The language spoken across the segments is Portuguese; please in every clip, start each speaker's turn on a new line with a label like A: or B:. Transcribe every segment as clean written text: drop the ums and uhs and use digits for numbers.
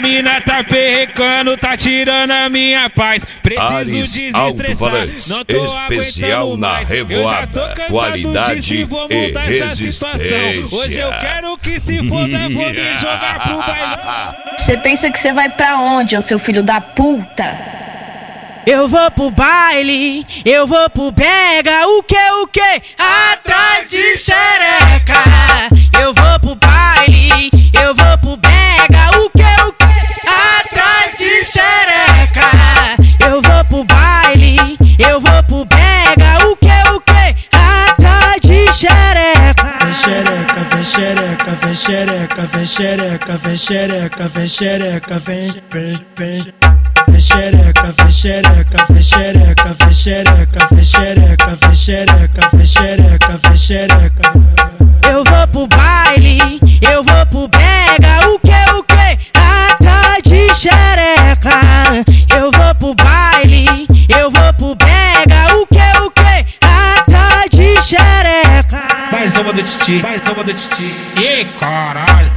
A: mina tá perrecando, tá tirando a minha paz. Preciso desestressar, não tô
B: especial na
A: mais.
B: revoada, qualidade e resistência.
A: Hoje eu quero que se foda, vou me jogar pro bailão.
C: Você pensa que você vai pra onde, ô seu filho da puta?
D: Eu vou pro baile, eu vou pro brega, o que? Atrás de xereca. Eu vou pro baile, eu vou pro brega, o que? Atrás de xereca. Eu vou pro baile, eu vou pro brega, o que? Atrás de xereca.
E: Vem xereca, vem xereca, vem xereca, vem xereca, vem xereca, vem xereca, vem. Vem xereca, vem xereca, vem xereca, vem xereca, vem xereca, vem xereca, vem xereca, vem xereca.
D: Eu vou pro baile, eu vou pro brega, o que? Atrás de xereca. Eu vou pro baile, eu vou pro brega, o que? Atrás de xereca.
F: Mais uma do Titi, mais uma do Titi. Ih, caralho.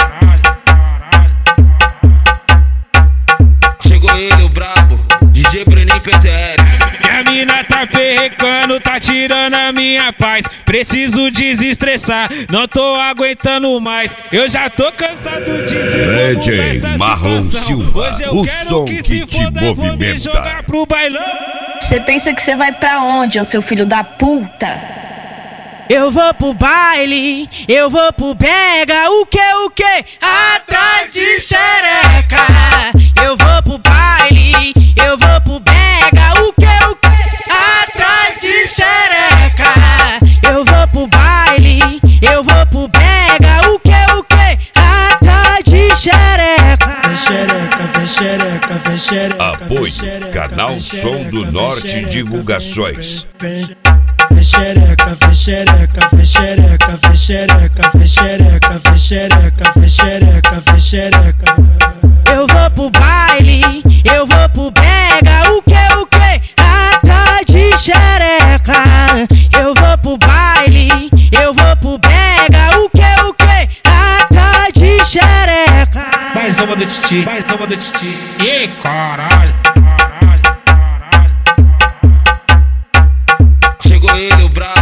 F: Chegou ele, o brabo, DJ Brenin PZS.
A: Minha mina tá perrecando, tá tirando a minha paz. Preciso desestressar, não tô aguentando mais. Eu já tô cansado de se
B: DJ Marlon Silva, o som que te movimenta.
A: Pro bailão.
C: Você pensa que você vai pra onde, ô seu filho da puta?
D: Eu vou pro baile, eu vou pro brega, o que? Atrás de xereca. Eu vou pro baile, eu vou pro brega, o que? Atrás de xereca. Eu vou pro baile, eu vou pro brega, o que? Atrás de xereca.
E: Vem xereca, vem xereca, vem xereca.
B: Apoio Canal Som do Norte Divulgações.
E: Vem xereca, vem xereca, vem xereca, vem xereca, vem xereca, vem xereca, vem xereca, vem xereca.
D: Eu vou pro baile, eu vou pro brega, o que? Atrás de xereca. Eu vou pro baile, eu vou pro brega, o que? Atrás de xereca.
F: Mais uma do Titi, mais uma do Titi. Ih, caralho. Chegou ele, o brabo.